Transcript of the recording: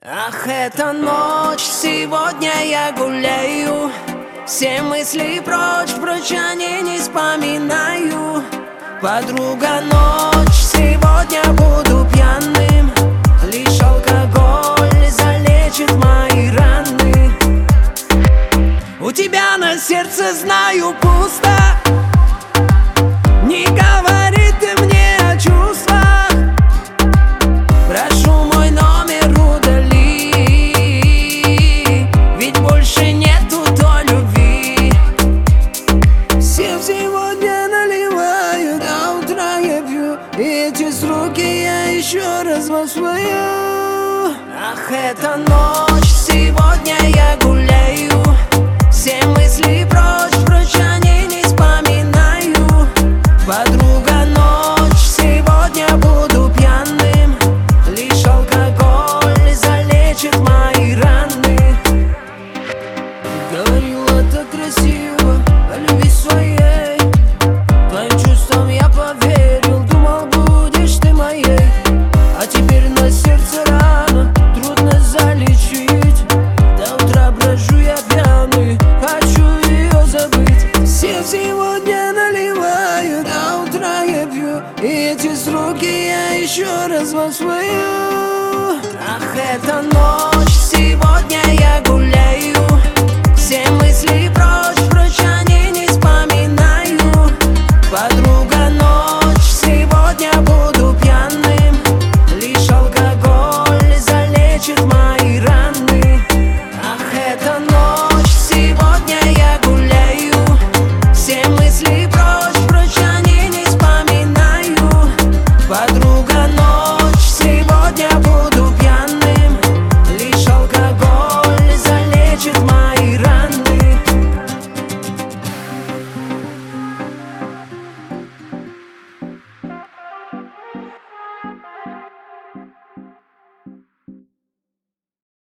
Ах, эта ночь, сегодня я гуляю, все мысли прочь они не вспоминаю. Подруга, ночь, сегодня буду пьяным, лишь алкоголь залечит мои раны. У тебя на сердце, знаю, пусто, не говори ты мне о чувствах. Прошу, мой номер удали, ведь больше нету той любви. Все сегодня наливают, до утра я пью, и эти сроки я еще раз восвою. Ах, эта ночь, сегодня я гуляю, все мысли прочь они не вспоминаю. Подруга, ночь, сегодня буду пьяным, лишь алкоголь залечит мои раны. Говорила так красиво о любви своей, твоим чувствам я поверил, думал, будешь ты моей. А теперь на сердце рана, трудно залечить, до утра брожу я пьяный, хочу ее забыть. Все сегодня наливают, до утра я пью, и эти сроки я еще раз восвою. Ах, эта ночь.